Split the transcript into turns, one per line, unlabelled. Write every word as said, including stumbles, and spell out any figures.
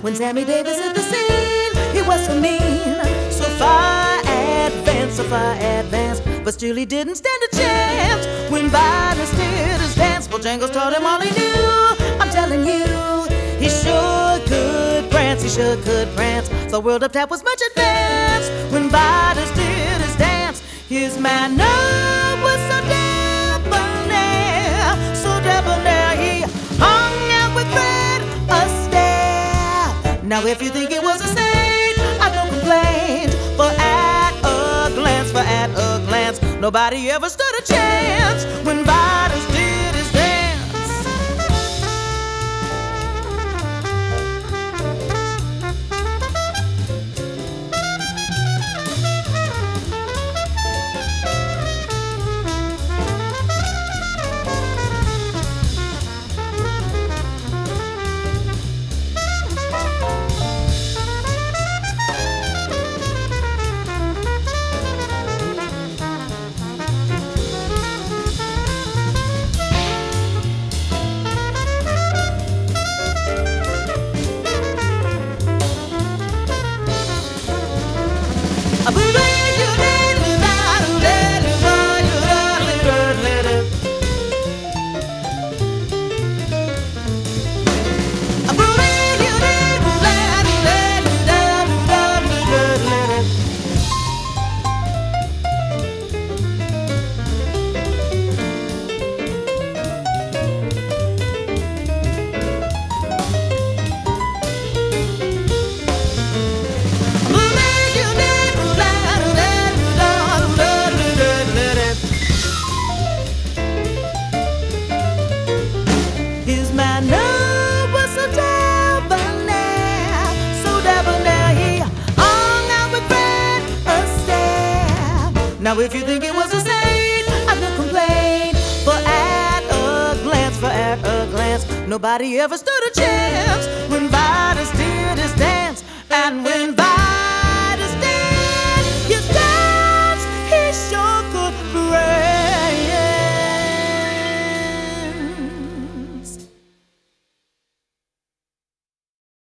When Sammy Davis hit the scene, he was so mean, so far advanced, so far advanced, but still he didn't stand a chance. When Vidas did his dance, Bojangles taught him all he knew. I'm telling you, he sure could prance, he sure could prance. So World of Tap was much advanced. When Vidas did his dance, his manner was so debonair, so debonair. He hung out with Fred Astaire. Now if you think it was a saint, I don't complain. For at a glance, for at a glance, nobody ever stood a chance when Vidas did his dance. His manner was so debonair, so debonair. He hung out with Fred Astaire. Now if you think it was a saint, I don't complain. For at a glance, for at a glance, nobody ever stood a chance when Vidas did his dance. And when Vidas